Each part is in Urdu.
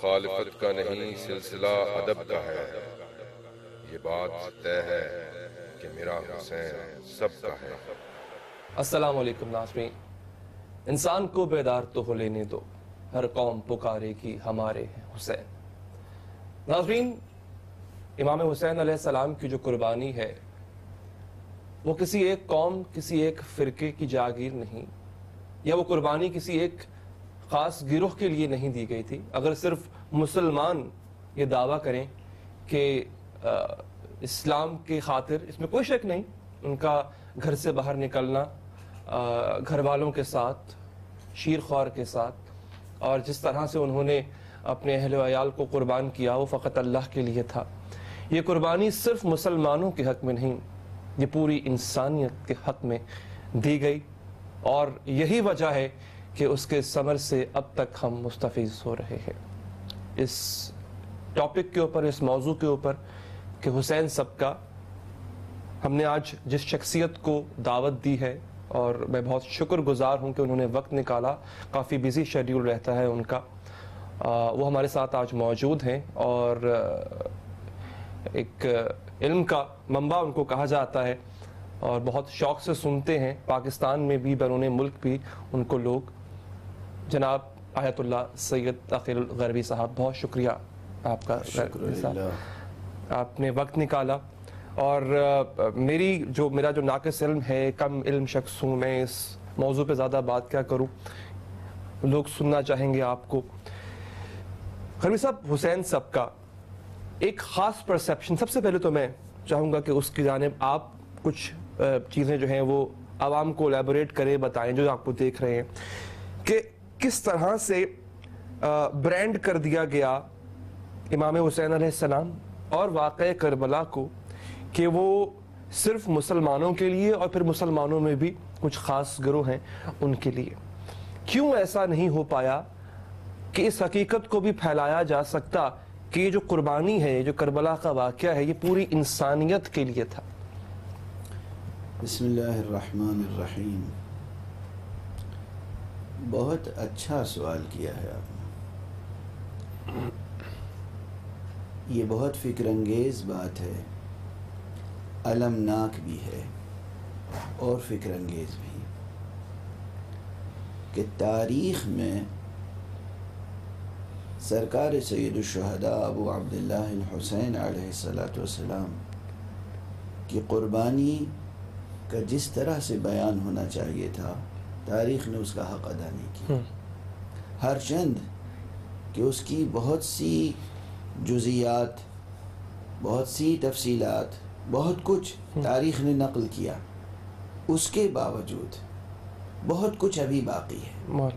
مخالفت کا نہیں سلسلہ ادب کا ہے، یہ بات طے ہے کہ میرا حسین سب کا ہے۔ السلام علیکم ناظرین، انسان کو بیدار تو ہو لینے دو، ہر قوم پکارے گی ہمارے حسین۔ ناظرین، امام حسین علیہ السلام کی جو قربانی ہے وہ کسی ایک قوم، کسی ایک فرقے کی جاگیر نہیں، یا وہ قربانی کسی ایک خاص گروہ کے لیے نہیں دی گئی تھی۔ اگر صرف مسلمان یہ دعویٰ کریں کہ اسلام کی خاطر، اس میں کوئی شک نہیں، ان کا گھر سے باہر نکلنا گھر والوں کے ساتھ، شیر خوار کے ساتھ، اور جس طرح سے انہوں نے اپنے اہل و عیال کو قربان کیا وہ فقط اللہ کے لیے تھا۔ یہ قربانی صرف مسلمانوں کے حق میں نہیں، یہ پوری انسانیت کے حق میں دی گئی، اور یہی وجہ ہے کہ اس کے ثمر سے اب تک ہم مستفیض ہو رہے ہیں۔ اس ٹاپک کے اوپر، اس موضوع کے اوپر کہ حسین سب کا، ہم نے آج جس شخصیت کو دعوت دی ہے، اور میں بہت شکر گزار ہوں کہ انہوں نے وقت نکالا، کافی بزی شیڈیول رہتا ہے ان کا، وہ ہمارے ساتھ آج موجود ہیں، اور ایک علم کا منبع ان کو کہا جاتا ہے، اور بہت شوق سے سنتے ہیں، پاکستان میں بھی بیرون ملک بھی ان کو لوگ۔ جناب آیت اللہ سید عقیل الغربی صاحب، بہت شکریہ آپ کا، آپ نے وقت نکالا، اور میرا جو ناقص علم ہے، کم علم شخص ہوں میں، اس موضوع پہ زیادہ بات کیا کروں، لوگ سننا چاہیں گے آپ کو۔ غربی صاحب، حسین سب کا ایک خاص پرسیپشن، سب سے پہلے تو میں چاہوں گا کہ اس کی جانب آپ کچھ چیزیں جو ہیں وہ عوام کو الیبوریٹ کریں، بتائیں، جو آپ کو دیکھ رہے ہیں کہ کس طرح سے برانڈ کر دیا گیا امام حسین علیہ السلام اور واقعہ کربلا کو، کہ وہ صرف مسلمانوں کے لیے، اور پھر مسلمانوں میں بھی کچھ خاص گروہ ہیں ان کے لیے۔ کیوں ایسا نہیں ہو پایا کہ اس حقیقت کو بھی پھیلایا جا سکتا کہ یہ جو قربانی ہے، جو کربلا کا واقعہ ہے، یہ پوری انسانیت کے لیے تھا؟ بسم اللہ الرحمن الرحیم۔ بہت اچھا سوال کیا ہے آپ نے، یہ بہت فکر انگیز بات ہے، المناک بھی ہے اور فکر انگیز بھی، کہ تاریخ میں سرکار سید الشہداء ابو عبداللہ الحسین علیہ السلام کی قربانی کا جس طرح سے بیان ہونا چاہیے تھا، تاریخ نے اس کا حق ادا نہیں کیا، ہر چند کہ اس کی بہت سی جزیات، بہت سی تفصیلات، بہت کچھ تاریخ نے نقل کیا، اس کے باوجود بہت کچھ ابھی باقی ہے۔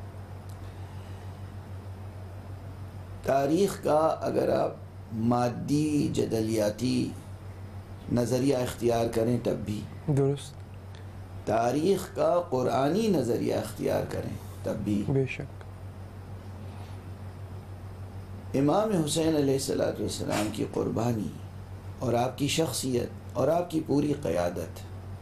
تاریخ کا اگر آپ مادی جدلیاتی نظریہ اختیار کریں تب بھی درست، تاریخ کا قرآنی نظریہ اختیار کریں تب بھی، بے شک، امام حسین علیہ السلام کی قربانی اور آپ کی شخصیت اور آپ کی پوری قیادت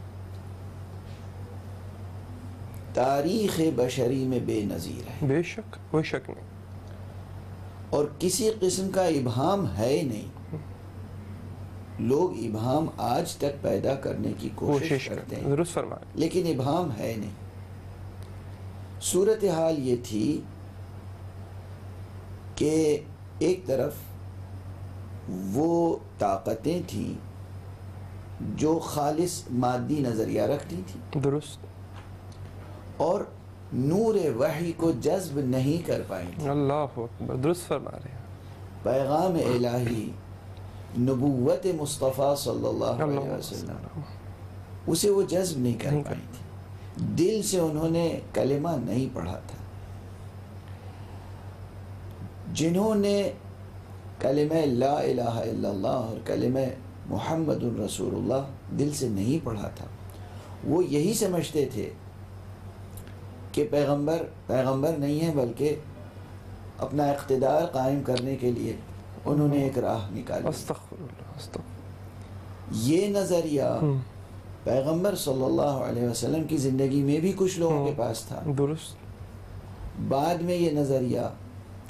تاریخ بشری میں بے نظیر ہے، بے شک، کوئی شک نہیں، اور کسی قسم کا ابہام ہے نہیں۔ لوگ ابہام آج تک پیدا کرنے کی کوشش کرتے ہیں، درست فرمائیں، لیکن ابہام ہے نہیں۔ صورتحال یہ تھی کہ ایک طرف وہ طاقتیں تھیں جو خالص مادی نظریہ رکھتی تھیں، درست، اور نور وحی کو جذب نہیں کر پائیں تھیں، اللہ اکبر، درست فرما رہے ہیں، پیغام الہی، نبوت مصطفیٰ صلی اللہ علیہ وسلم، اسے وہ جذب نہیں کر پائی تھی، دل سے انہوں نے کلمہ نہیں پڑھا تھا۔ جنہوں نے کلمہ لا الہ الا اللہ اور کلمہ محمد رسول اللہ دل سے نہیں پڑھا تھا، وہ یہی سمجھتے تھے کہ پیغمبر نہیں ہے، بلکہ اپنا اقتدار قائم کرنے کے لیے انہوں نے ایک راہ نکالی۔ استغفر اللہ، استغفر، یہ نظریہ پیغمبر صلی اللہ علیہ وسلم کی زندگی میں بھی کچھ لوگوں کے پاس تھا، درست، بعد میں یہ نظریہ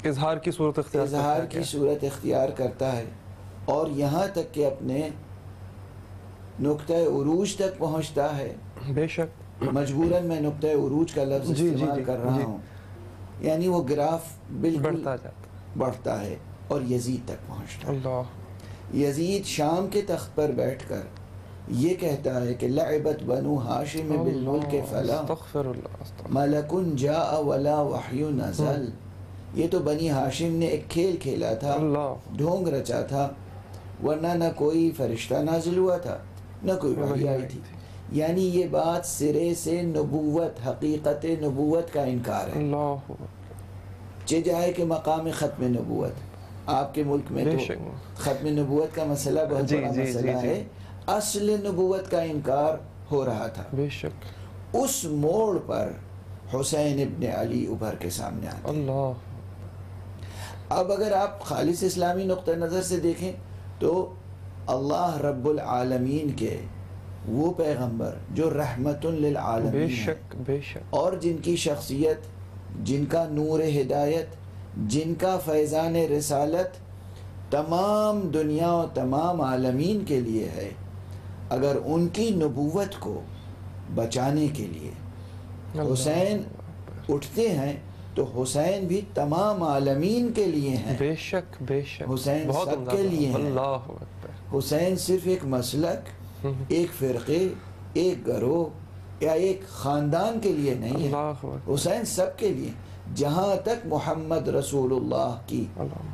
اظہار کی صورت اختیار کرتا ہے، اظہار کی صورت اختیار کرتا ہے، اور یہاں تک کہ اپنے نقطۂ عروج تک پہنچتا ہے. بے شک. مجبوراً میں نقطۂ عروج کا لفظ استعمال کر رہا ہوں، یعنی وہ گراف بالکل بڑھتا ہے اور یزید تک پہنچتا ہے. اللہ. یزید شام کے تخت پر بیٹھ کر یہ کہتا ہے کہ لعبت بنو ہاشم بالملک فلا استغفر اللہ ملک جاء ولا وحی نزل. یہ تو بنی ہاشم نے ایک کھیل کھیلا تھا، ڈھونگ رچا تھا، ورنہ نہ کوئی فرشتہ نازل ہوا تھا نہ کوئی وحی آئی تھی. یعنی یہ بات سرے سے نبوت، حقیقت نبوت کا انکار ہے. اللہ. جائے کہ مقام ختم نبوت آپ کے ملک میں تو ختم نبوت کا مسئلہ بہت بڑا مسئلہ ہے، اصل نبوت کا انکار ہو رہا تھا. بے شک. اس موڑ پر حسین ابن علی ابھر کے سامنے آتے ہیں. اللہ. اب اگر آپ خالص اسلامی نقطہ نظر سے دیکھیں تو اللہ رب العالمین کے وہ پیغمبر جو رحمت للعالمین بے شک بے شک، اور جن کی شخصیت، جن کا نور ہدایت، جن کا فیضان رسالت تمام دنیا و تمام عالمین کے لیے ہے، اگر ان کی نبوت کو بچانے کے لیے حسین اٹھتے ہیں تو حسین بھی تمام عالمین کے لیے ہیں. بے شک بے شک، حسین سب کے لیے ہیں. اللہ. حسین صرف ایک مسلک، ایک فرقے، ایک گروہ یا ایک خاندان کے لیے نہیں ہے. حسین سب کے لیے. جہاں تک محمد رسول اللہ کی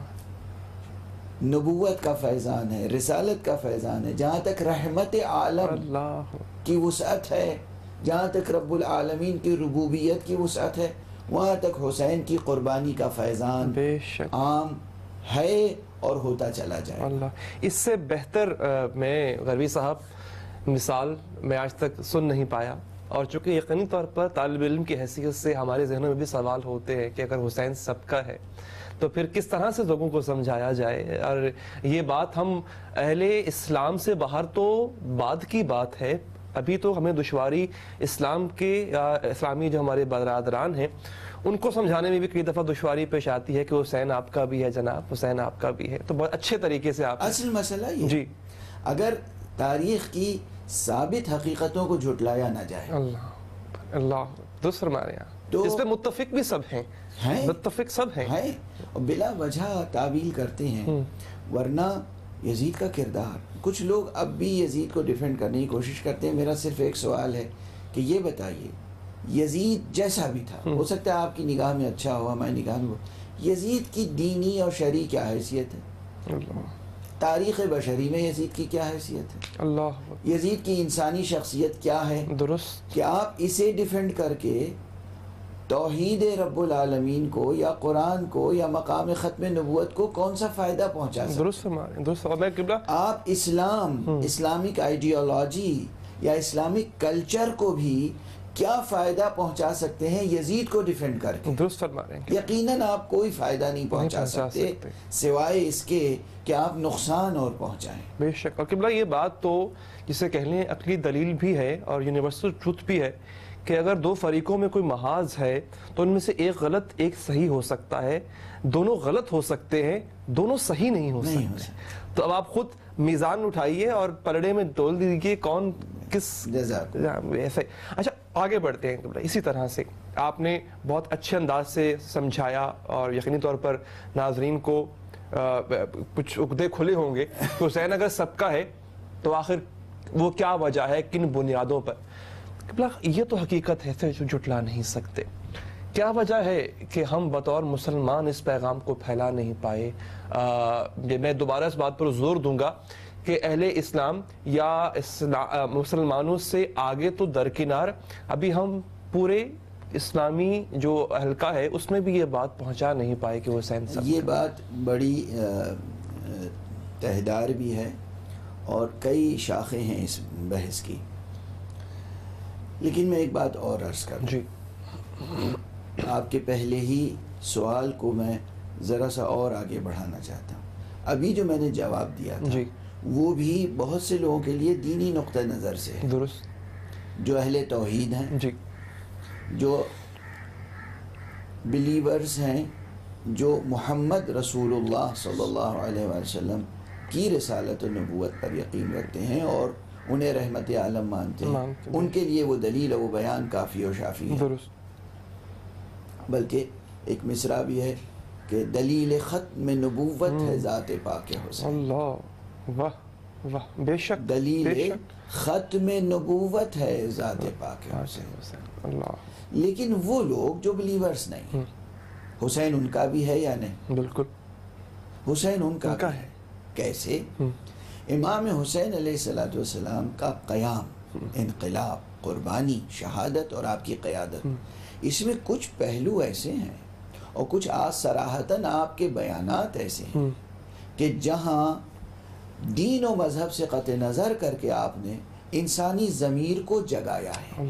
نبوت کا فیضان ہے، رسالت کا فیضان ہے، جہاں تک رحمت عالم کی وسعت ہے، جہاں تک رب العالمین کی ربوبیت کی وسعت ہے، وہاں تک حسین کی قربانی کا فیضان بے شک عام ہے اور ہوتا چلا جائے. اللہ. اس سے بہتر میں غربی صاحب مثال میں آج تک سن نہیں پایا، اور چونکہ یقینی طور پر طالب علم کی حیثیت سے ہمارے ذہنوں میں بھی سوال ہوتے ہیں کہ اگر حسین سب کا ہے تو پھر کس طرح سے لوگوں کو سمجھایا جائے. اور یہ بات ہم اہل اسلام سے باہر تو بعد کی بات ہے، ابھی تو ہمیں دشواری اسلام کے یا اسلامی جو ہمارے برادران ہیں ان کو سمجھانے میں بھی کئی دفعہ دشواری پیش آتی ہے کہ حسین آپ کا بھی ہے جناب، حسین آپ کا بھی ہے. تو بہت اچھے طریقے سے آپ اصل مسئلہ یہ جی، اگر تاریخ کی ثابت حقیقتوں کو جھٹلایا نہ جائے. اللہ اللہ درست فرما رہے ہیں. تو اس پہ متفق بھی سب ہیں، متفق سب ہیں، اور بلا وجہ تعویل کرتے ہیں. ورنہ یزید کا کردار، کچھ لوگ اب بھی یزید کو ڈیفینڈ کرنے کی کوشش کرتے ہیں. میرا صرف ایک سوال ہے کہ یہ بتائیے یزید جیسا بھی تھا، ہو سکتا ہے آپ کی نگاہ میں اچھا ہوا، ہماری نگاہ میں یزید کی دینی اور شرعی کیا حیثیت ہے؟ تاریخ بشری میں یزید کی کیا حیثیت ہے؟ اللہ. یزید کی انسانی شخصیت کیا ہے؟ درست. کہ آپ اسے ڈیفینڈ کر کے توحید رب العالمین کو یا قرآن کو یا مقام ختم نبوت کو کون سا فائدہ پہنچا سکتے؟ درست فرمائیں، درست. اور میں قبلہ آپ اسلامک آئیڈیالوجی یا اسلامک کلچر کو بھی کیا فائدہ پہنچا سکتے ہیں یزید کو ڈیفینڈ کر کے؟ درست فرما رہے ہیں. یقیناً آپ کوئی فائدہ نہیں پہنچا سکتے سوائے اس کے کہ آپ نقصان اور پہنچائیں. بے شک. اور قبلہ یہ بات تو جسے کہہ لیں عقلی دلیل بھی ہے اور یونیورسل ٹروتھ بھی ہے کہ اگر دو فریقوں میں کوئی محاذ ہے تو ان میں سے ایک غلط ایک صحیح ہو سکتا ہے، دونوں غلط ہو سکتے ہیں، دونوں صحیح نہیں ہو سکتے. تو اب آپ خود میزان اٹھائیے اور پلڑے میں تول دیجیے کون کس ایسے. اچھا آگے بڑھتے ہیں. اسی طرح سے آپ نے بہت اچھے انداز سے سمجھایا اور یقینی طور پر ناظرین کو کچھ عقدے کھلے ہوں گے. حسین اگر سب کا ہے تو آخر وہ کیا وجہ ہے، کن بنیادوں پر؟ یہ تو حقیقت ہے جو جھٹلا نہیں سکتے. کیا وجہ ہے کہ ہم بطور مسلمان اس پیغام کو پھیلا نہیں پائے؟ میں دوبارہ اس بات پر زور دوں گا کہ اہل اسلام یا مسلمانوں سے آگے تو درکنار، ابھی ہم پورے اسلامی جو حلقہ ہے اس میں بھی یہ بات پہنچا نہیں پائے کہ حسین سب. یہ بات بڑی تہدار بھی ہے اور کئی شاخیں ہیں اس بحث کی. لیکن میں ایک بات اور عرض کروں. جی. آپ کے پہلے ہی سوال کو میں ذرا سا اور آگے بڑھانا چاہتا ہوں. ابھی جو میں نے جواب دیا تھا جی. وہ بھی بہت سے لوگوں کے لیے دینی نقطہ نظر سے ہے. درست. جو اہل توحید ہیں، جی، جو بلیورز ہیں جو محمد رسول اللہ صلی اللہ علیہ وآلہ وسلم کی رسالت و نبوت پر یقین رکھتے ہیں اور انہیں رحمت عالم مانتے ہیں، ان کے لیے وہ دلیل و بیان کافی و شافی ہے۔ بلکہ ایک مصرع بھی ہے کہ دلیل ختم نبوت ہے ذات پاک حسین۔ اللہ، واہ واہ، بے شک، دلیل ختم نبوت ہے ذات پاک حسین۔ اللہ، لیکن وہ لوگ جو بلیورز نہیں، حسین ان کا بھی ہے یا نہیں؟ بالکل، حسین ان کا بھی ہے۔ کیسے؟ امام حسین علیہ السلام کا قیام، انقلاب، قربانی، شہادت اور آپ کی قیادت، اس میں کچھ پہلو ایسے ہیں اور کچھ صراحتاً آپ کے بیانات ایسے ہیں کہ جہاں دین و مذہب سے قطع نظر کر کے آپ نے انسانی ضمیر کو جگایا ہے۔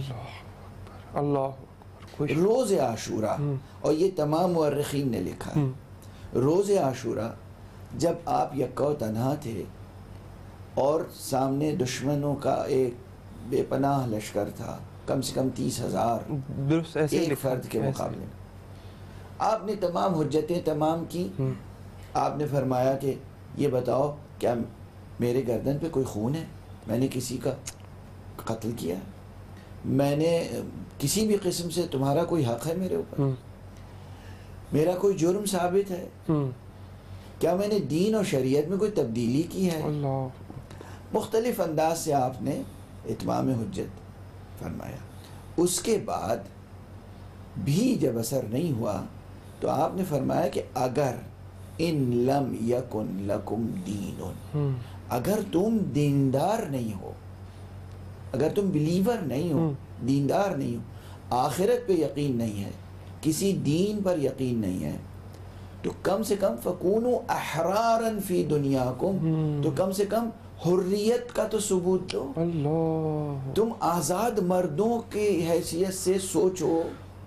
اللہ، روز عاشورہ، اور یہ تمام مورخین نے لکھا ہے، روز عاشورہ جب آپ یکا و تنہا تھے اور سامنے دشمنوں کا ایک بے پناہ لشکر تھا، کم سے کم 30,000 ایک فرد کے مقابلے میں، آپ نے تمام حجتیں تمام کی۔ آپ نے فرمایا کہ یہ بتاؤ کیا میرے گردن پہ کوئی خون ہے؟ میں نے کسی کا قتل کیا؟ میں نے کسی بھی قسم سے تمہارا کوئی حق ہے میرے اوپر؟ میرا کوئی جرم ثابت ہے؟ کیا میں نے دین اور شریعت میں کوئی تبدیلی کی ہے؟ مختلف انداز سے آپ نے اتمام حجت فرمایا۔ اس کے بعد بھی جب اثر نہیں ہوا تو آپ نے فرمایا کہ اگر ان لم یکن لکم دین، اگر تم دیندار نہیں ہو، اگر تم بلیور نہیں ہو، دیندار نہیں ہو، آخرت پہ یقین نہیں ہے، کسی دین پر یقین نہیں ہے، تو کم سے کم فکونوا احرارا فی دنیاکم، تو کم سے کم حریت کا تو ثبوت دو۔ اللہ، تم آزاد مردوں کی حیثیت سے سوچو،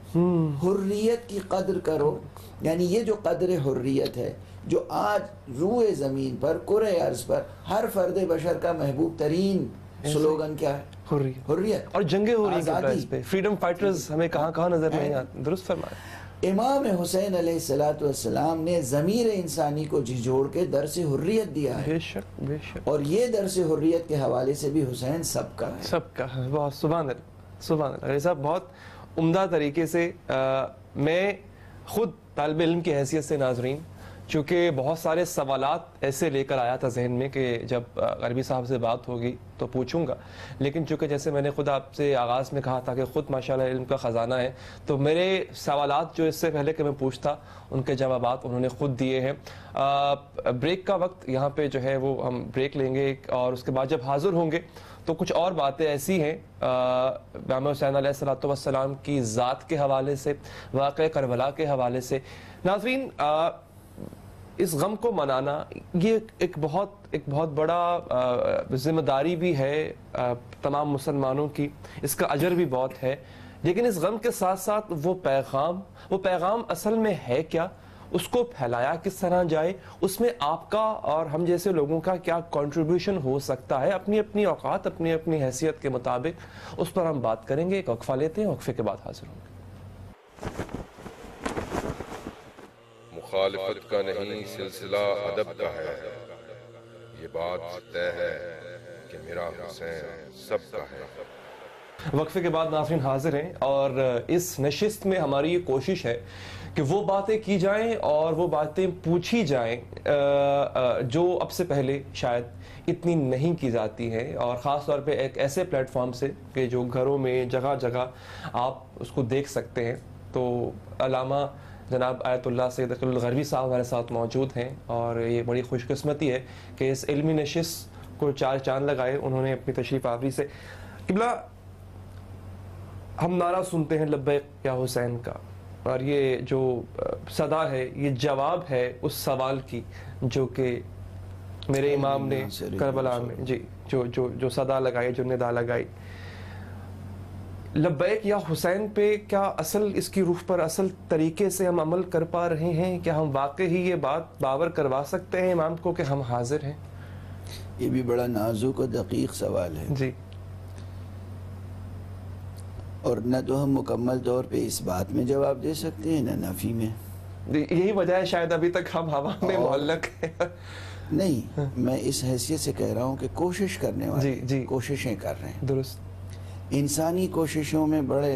حریت کی قدر کرو۔ یعنی یہ جو قدر حریت ہے جو آج روئے زمین پر، کرۂ ارض پر ہر فرد بشر کا محبوب ترین سلوگن کیا ہے؟ حریت۔ اور جنگیں ہو رہی ہیں آزادی اس پہ، فریڈم فائٹرز ہمیں کہاں کہاں نظر نہیں آتے۔ درست فرمایا۔ امام حسین علیہ السلام نے ضمیر انسانی کو جھنجھوڑ کے درس حریت دیا ہے، بے شک، بے شک، اور یہ درس حریت کے حوالے سے بھی حسین سب کا ہے۔ سب کا ہے۔ بہت سبحان اللہ، سبحان اللہ۔ صاحب بہت عمدہ طریقے سے میں خود طالب علم کی حیثیت سے ناظرین، چونکہ بہت سارے سوالات ایسے لے کر آیا تھا ذہن میں کہ جب غربی صاحب سے بات ہوگی تو پوچھوں گا، لیکن چونکہ جیسے میں نے خود آپ سے آغاز میں کہا تھا کہ خود ماشاءاللہ علم کا خزانہ ہے، تو میرے سوالات جو اس سے پہلے کہ میں پوچھتا ان کے جوابات انہوں نے خود دیے ہیں۔ بریک کا وقت یہاں پہ جو ہے وہ ہم بریک لیں گے، اور اس کے بعد جب حاضر ہوں گے تو کچھ اور باتیں ایسی ہیں امام حسین علیہ السلام کی ذات کے حوالے سے، واقعہ کربلا کے حوالے سے۔ ناظرین، اس غم کو منانا یہ ایک بہت بڑا ذمہ داری بھی ہے تمام مسلمانوں کی، اس کا اجر بھی بہت ہے، لیکن اس غم کے ساتھ ساتھ وہ پیغام اصل میں ہے کیا، اس کو پھیلایا کس طرح جائے، اس میں آپ کا اور ہم جیسے لوگوں کا کیا کنٹریبیوشن ہو سکتا ہے، اپنی اپنی اوقات، اپنی اپنی حیثیت کے مطابق، اس پر ہم بات کریں گے۔ ایک وقفہ لیتے ہیں، وقفے کے بعد حاضر ہوں گے۔ مخالفت کا نہیں سلسلہ ادب کا ہے، یہ بات طے ہے کہ میرا حسین سب کا ہے۔ وقفے کے بعد ناظرین حاضر ہیں، اور اس نشست میں ہماری یہ کوشش ہے کہ وہ باتیں کی جائیں اور وہ باتیں پوچھی جائیں جو اب سے پہلے شاید اتنی نہیں کی جاتی ہیں، اور خاص طور پہ ایک ایسے پلیٹ فارم سے کہ جو گھروں میں جگہ جگہ آپ اس کو دیکھ سکتے ہیں۔ تو علامہ جناب آیت اللہ سید اقلیل الغربی صاحب ہمارے ساتھ موجود ہیں، اور یہ بڑی خوش قسمتی ہے کہ اس علمی نشست کو چار چاند لگائے انہوں نے اپنی تشریف آوری سے۔ قبلہ، ہم نعرہ سنتے ہیں لبیک یا حسین کا، اور یہ جو صدا ہے یہ جواب ہے اس سوال کی جو کہ میرے امام نے کربلا میں جو صدا لگائی، جو ندا لگائی، لبیک یا حسین پہ کیا اصل اس کی روح پر اصل طریقے سے ہم عمل کر پا رہے ہیں؟ کیا ہم واقعی یہ بات باور کروا سکتے ہیں امام کو کہ ہم حاضر ہیں؟ یہ بھی بڑا نازک و دقیق سوال ہے جی، اور نہ تو ہم مکمل طور پہ اس بات میں جواب دے سکتے ہیں، نہ نفی میں۔ یہی وجہ ہے شاید ابھی تک ہم ہوا میں معلق ہیں. نہیں، میں اس حیثیت سے کہہ رہا ہوں کہ کوشش کرنے والے جی کوششیں کر رہے ہیں. درست. انسانی کوششوں میں بڑے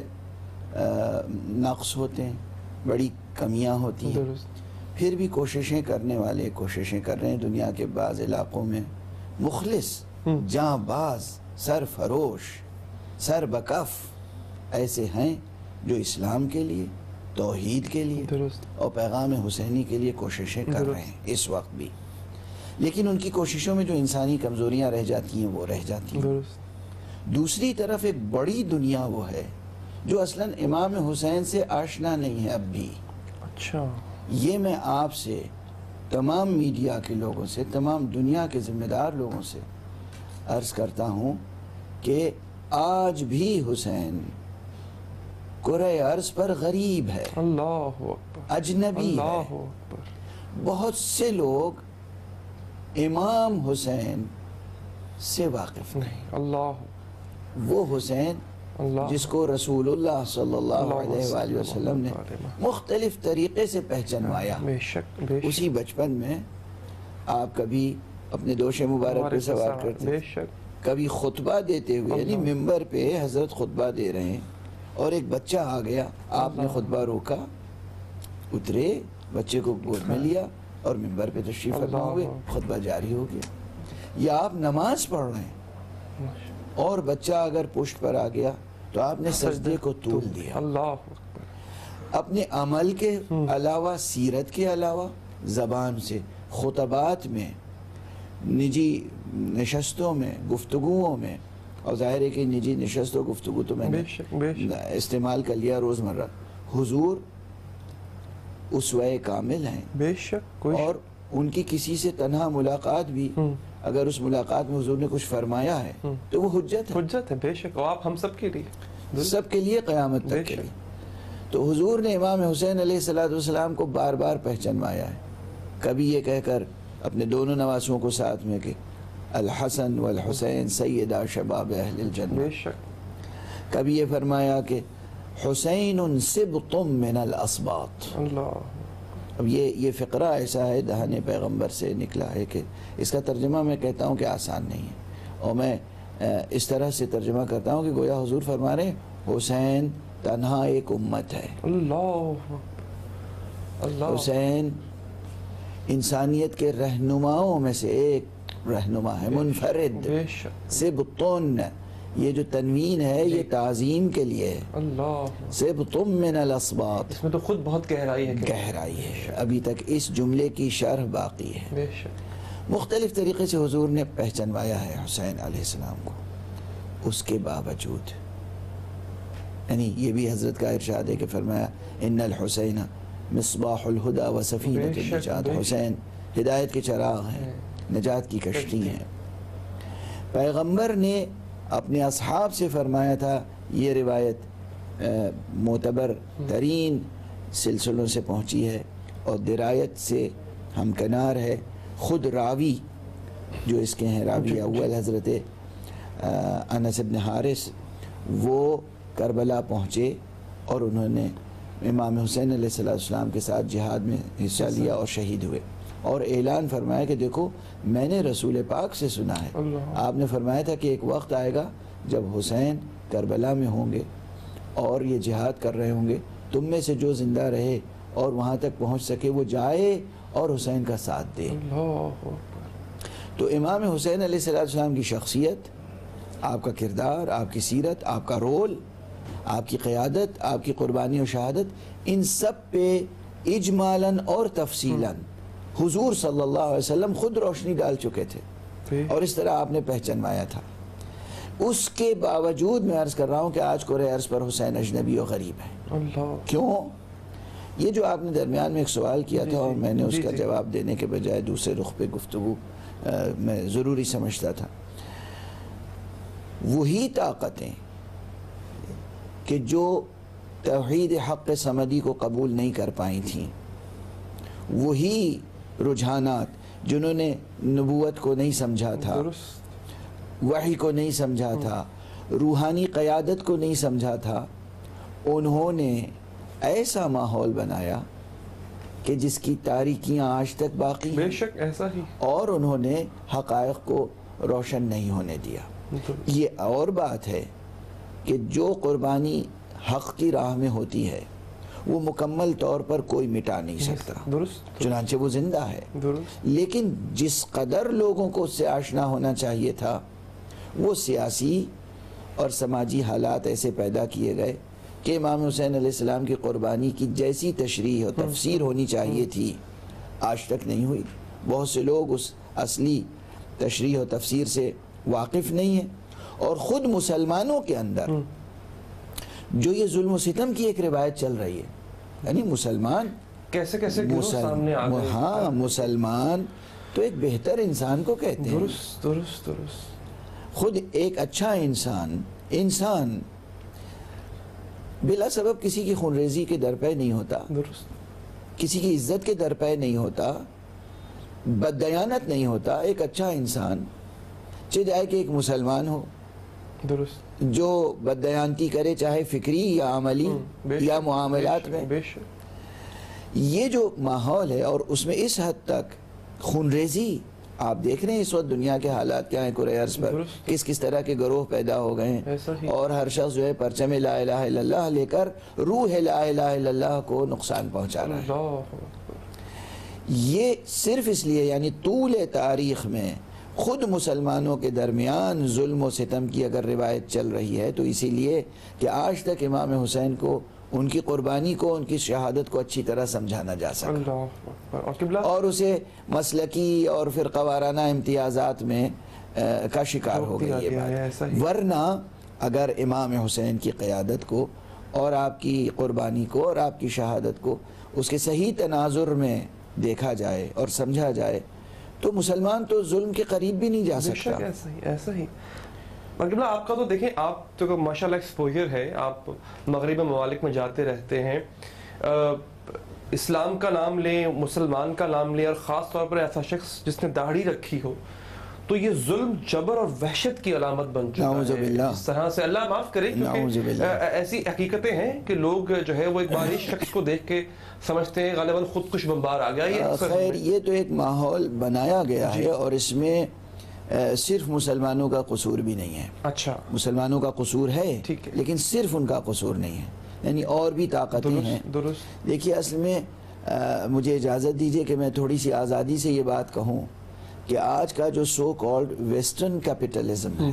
نقص ہوتے ہیں، بڑی کمیاں ہوتی ہیں. درست. پھر بھی کوششیں کرنے والے کوششیں کر رہے ہیں. دنیا کے بعض علاقوں میں مخلص، جاں باز، سرفروش، سر بکف ایسے ہیں جو اسلام کے لیے، توحید کے لیے درست. اور پیغام حسینی کے لیے کوششیں کر رہے ہیں اس وقت بھی. لیکن ان کی کوششوں میں جو انسانی کمزوریاں رہ جاتی ہیں وہ رہ جاتی ہیں. درست. دوسری طرف ایک بڑی دنیا وہ ہے جو اصلاً امام حسین سے آشنا نہیں ہے اب بھی. اچھا. یہ میں آپ سے، تمام میڈیا کے لوگوں سے، تمام دنیا کے ذمہ دار لوگوں سے عرض کرتا ہوں کہ آج بھی حسین کرۂ ارض پر غریب ہے، اللہ اکبر. اجنبی ہے. اللہ اکبر. بہت سے لوگ امام حسین سے واقف نہیں. اللہ. وہ حسین اللہ. جس کو رسول اللہ صلی اللہ علیہ وآلہ وسلم نے مختلف طریقے سے پہچانوایا. بے شک. بے شک. اسی بچپن میں آپ کبھی اپنے دوش مبارک پہ سوار کرتے، بے شک. کبھی خطبہ دیتے ہوئے، یعنی ممبر پہ حضرت خطبہ دے رہے ہیں اور ایک بچہ آ گیا، آپ نے خطبہ روکا، اترے، بچے کو گود میں لیا اور ممبر پہ تشریف فرما ہوئے، خطبہ جاری ہو گیا. یا آپ نماز پڑھ رہے ہیں اور بچہ اگر پشت پر آ گیا تو آپ نے سجدے کو طول دیا. اللہ اکبر. اپنے عمل کے علاوہ، سیرت کے علاوہ، زبان سے خطبات میں، نجی نشستوں میں، گفتگوؤں میں، اور ظاہر ہے کہ نجی نشست و گفتگو تو میں نے استعمال کر لیا روزمرہ، حضور اسوہ کامل ہیں. بے شک. اور ان کی کسی سے تنہا ملاقات بھی، اگر اس ملاقات میں حضور نے کچھ فرمایا ہے تو وہ حجت ہے. حجت ہے. بے شک. اور آپ ہم سب کے لیے، سب کے لیے، قیامت تک کے لیے. تو حضور نے امام حسین علیہ السلام کو بار بار پہچانوایا ہے. کبھی یہ کہہ کر اپنے دونوں نواسوں کو ساتھ میں کہ الحسن والحسین سیدا شباب اہل الجنہ. بے شک. کبھی یہ فرمایا کہ حسین سبط من الاسباط. اللہ. اب یہ فقرہ ایسا ہے دہان پیغمبر سے نکلا ہے کہ اس کا ترجمہ میں کہتا ہوں کہ آسان نہیں ہے، اور میں اس طرح سے ترجمہ کرتا ہوں کہ گویا حضور فرما رہے ہیں حسین تنہا ایک امت ہے. اللہ. اللہ. حسین انسانیت کے رہنماؤں میں سے ایک رہنما ہے، منفرد. بے شک. سبطن، یہ جو تنوین ہے یہ تعظیم کے لیے ہے. اللہ. سبط من الاسباط. اس میں تو خود بہت گہرائی ہے. گہرائی ہے، ابھی تک اس جملے کی شرح باقی ہے. بے شک. مختلف طریقے سے حضور نے پہچانوایا ہے حسین علیہ السلام کو. اس کے باوجود، یعنی یہ بھی حضرت کا ارشاد ہے کہ فرمایا ان الحسین مصباح الہدی و سفینۃ النجات. حسین ہدایت کے چراغ ہیں، نجات کی کشتی ہیں. پیغمبر نے اپنے اصحاب سے فرمایا تھا، یہ روایت معتبر ترین سلسلوں سے پہنچی ہے اور درایت سے ہمکنار ہے. خود راوی جو اس کے ہیں، راوی اول حضرت انس بن حارث، وہ کربلا پہنچے اور انہوں نے امام حسین علیہ السلام کے ساتھ جہاد میں حصہ لیا اور شہید ہوئے، اور اعلان فرمایا کہ دیکھو میں نے رسول پاک سے سنا ہے. آپ نے فرمایا تھا کہ ایک وقت آئے گا جب حسین کربلا میں ہوں گے اور یہ جہاد کر رہے ہوں گے، تم میں سے جو زندہ رہے اور وہاں تک پہنچ سکے وہ جائے اور حسین کا ساتھ دے. تو امام حسین علیہ السلام کی شخصیت، آپ کا کردار، آپ کی سیرت، آپ کا رول، آپ کی قیادت، آپ کی قربانی و شہادت، ان سب پہ اجمالاً اور تفصیلاً حضور صلی اللہ علیہ وسلم خود روشنی ڈال چکے تھے اور اس طرح آپ نے پہچانوایا تھا. اس کے باوجود میں عرض کر رہا ہوں کہ آج کرۂ ارض پر حسین اجنبی و غریب ہے. کیوں؟ یہ جو آپ نے درمیان میں ایک سوال کیا تھا اور میں نے اس کا جواب دینے کے بجائے دوسرے رخ پہ گفتگو میں ضروری سمجھتا تھا. وہی طاقتیں کہ جو توحید حق صمدی کو قبول نہیں کر پائی تھیں، وہی رجحانات جنہوں نے نبوت کو نہیں سمجھا تھا، وحی کو نہیں سمجھا تھا، روحانی قیادت کو نہیں سمجھا تھا، انہوں نے ایسا ماحول بنایا کہ جس کی تاریکیاں آج تک باقی بے ہیں، شک ایسا ہی. اور انہوں نے حقائق کو روشن نہیں ہونے دیا. یہ اور بات ہے کہ جو قربانی حق کی راہ میں ہوتی ہے وہ مکمل طور پر کوئی مٹا نہیں سکتا، درست چنانچہ وہ زندہ ہے. درست. لیکن جس قدر لوگوں کو اس سے آشنا ہونا چاہیے تھا، وہ سیاسی اور سماجی حالات ایسے پیدا کیے گئے کہ امام حسین علیہ السلام کی قربانی کی جیسی تشریح و تفسیر ہونی چاہیے تھی آج تک نہیں ہوئی. بہت سے لوگ اس اصلی تشریح و تفسیر سے واقف نہیں ہیں، اور خود مسلمانوں کے اندر جو یہ ظلم و ستم کی ایک روایت چل رہی ہے، یعنی مسلمان کیسے گروہ سامنے آ گئے. ہاں، مسلمان تو ایک بہتر انسان کو کہتے ہیں. درست درست درست. خود ایک اچھا انسان بلا سبب کسی کی خونریزی کے درپے نہیں ہوتا، درست. کسی کی عزت کے درپے نہیں ہوتا، بددیانت نہیں ہوتا. ایک اچھا انسان چاہے کہ ایک مسلمان ہو درست. جو بددیانتی کرے، چاہے فکری یا عملی یا معاملات میں. بے شک. یہ جو ماحول ہے، اور اس میں اس حد تک خونریزی آپ دیکھ رہے ہیں اس وقت دنیا کے حالات کیا ہیں کرۂ ارض پر، کس طرح کے گروہ پیدا ہو گئے ہیں، اور ہر شخص جو ہے پرچم لا الہ الا اللہ لے کر روح لا الہ الا اللہ کو نقصان پہنچا رہا ہے. یہ صرف اس لیے، یعنی طول تاریخ میں خود مسلمانوں کے درمیان ظلم و ستم کی اگر روایت چل رہی ہے تو اسی لیے کہ آج تک امام حسین کو، ان کی قربانی کو، ان کی شہادت کو اچھی طرح سمجھانا جا سکا، اور اسے مسلکی اور فرقہ وارانہ امتیازات میں کا شکار ہو گئی یہ بات. ورنہ اگر امام حسین کی قیادت کو اور آپ کی قربانی کو اور آپ کی شہادت کو اس کے صحیح تناظر میں دیکھا جائے اور سمجھا جائے تو مسلمان تو ظلم کے قریب بھی نہیں جا سکتا. ایسا ہی. مطلب آپ کا تو دیکھیں، آپ تو ماشاءاللہ ایکسپوجر ہے، آپ مغربی ممالک میں جاتے رہتے ہیں، اسلام کا نام لیں، مسلمان کا نام لیں، اور خاص طور پر ایسا شخص جس نے داڑھی رکھی ہو تو یہ ظلم، جبر اور وحشت کی علامت بن چکا ہے. اس طرح سے اللہ معاف کرے، کیونکہ ایسی حقیقتیں ہیں کہ لوگ جو ہے وہ ایک بار اس شخص کو دیکھ کے سمجھتے ہیں غالباً خودکش بمبار آ گیا. خیر، یہ تو ایک ماحول بنایا گیا ہے، اور اس میں صرف مسلمانوں کا قصور بھی نہیں ہے. اچھا، مسلمانوں کا قصور ہے لیکن صرف ان کا قصور نہیں ہے، یعنی اور بھی طاقتیں ہیں. دیکھیے، اصل میں مجھے اجازت دیجئے کہ میں تھوڑی سی آزادی سے یہ بات کہوں کہ آج کا جو سو کالڈ ویسٹرن کیپٹلزم ہے،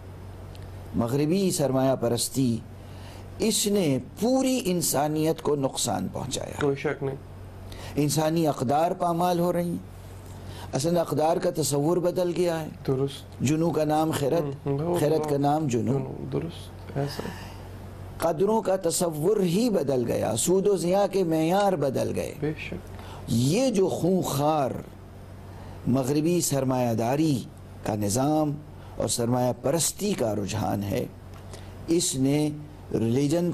مغربی سرمایہ پرستی، اس نے پوری انسانیت کو نقصان پہنچایا. کوئی شک نہیں. انسانی اقدار پامال ہو رہی ہیں. اصل اقدار کا تصور بدل گیا ہے. درست. جنو کا نام خیرت، خیرت کا نام جنو. درست. ایسا قدروں کا تصور ہی بدل گیا، سود و ضیاع کے معیار بدل گئے. بے شک. یہ جو خونخوار مغربی سرمایہ داری کا نظام اور سرمایہ پرستی کا رجحان ہے، اس نے ریلیجن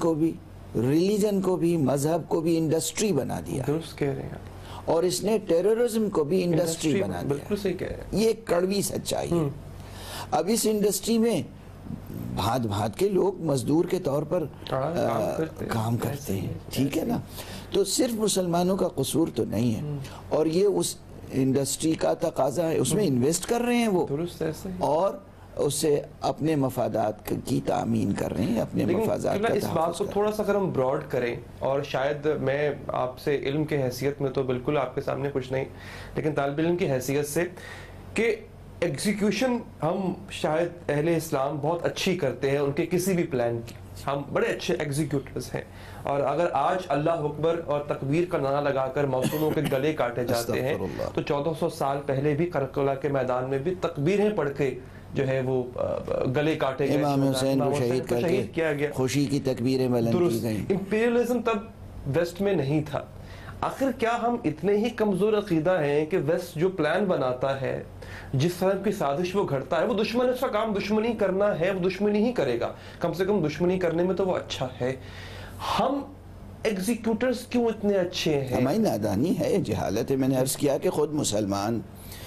کو بھی مذہب کو بھی انڈسٹری بنا دیا. درست کہہ رہے ہیں. اور اس نے ٹیررزم کو بھی انڈسٹری بنا دیا. بالکل صحیح کہہ رہے ہیں. یہ ایک کڑوی سچائی ہے. اب اس انڈسٹری میں بھانت کے لوگ مزدور کے طور پر کام کرتے ہیں. ٹھیک ہے نا؟ تو صرف مسلمانوں کا قصور تو نہیں ہے، اور یہ اس انڈسٹری کا تقاضا ہے، اس میں انویسٹ کر رہے ہیں وہ، اور اس سے اپنے مفادات کی تامین کر رہے ہیں، اپنے مفادات کا اس بات کو تھوڑا سا اگر ہم براڈ کریں، اور شاید میں آپ سے علم کے حیثیت میں تو بالکل آپ کے سامنے کچھ نہیں، لیکن طالب علم کی حیثیت سے، کہ ایگزیکیوشن ہم شاید اہل اسلام بہت اچھی کرتے ہیں ان کے کسی بھی پلان کی، ہم بڑے اچھے ایگزیکیوٹرز ہیں، اور اگر آج اللہ اکبر اور تکبیر کا نعرہ لگا کر موصولوں کے گلے کاٹے جاتے ہیں تو 1400 سال پہلے بھی کربلا کے میدان میں بھی تکبیریں پڑھ کے جو ہے وہ گلے کاٹے گئے، امام حسین کو شہید کیا گیا، خوشی کی تکبیریں بلند کی گئیں. امپیریلزم تب ویسٹ میں نہیں تھا. آخر کیا ہم اتنے ہی کمزور عقیدہ ہیں کہ ویسٹ جو پلان بناتا ہے، جس طرح کی سازش وہ گھڑتا ہے، وہ دشمن اس کا کام دشمنی کرنا ہے، وہ دشمنی ہی کرے گا، کم سے کم دشمنی کرنے میں تو وہ اچھا ہے. ہم ایگزیکیوٹرز کیوں اتنے اچھے ہیں؟ ہماری نادانی ہے، جہالت ہے. میں نے عرض کیا کہ خود مسلمان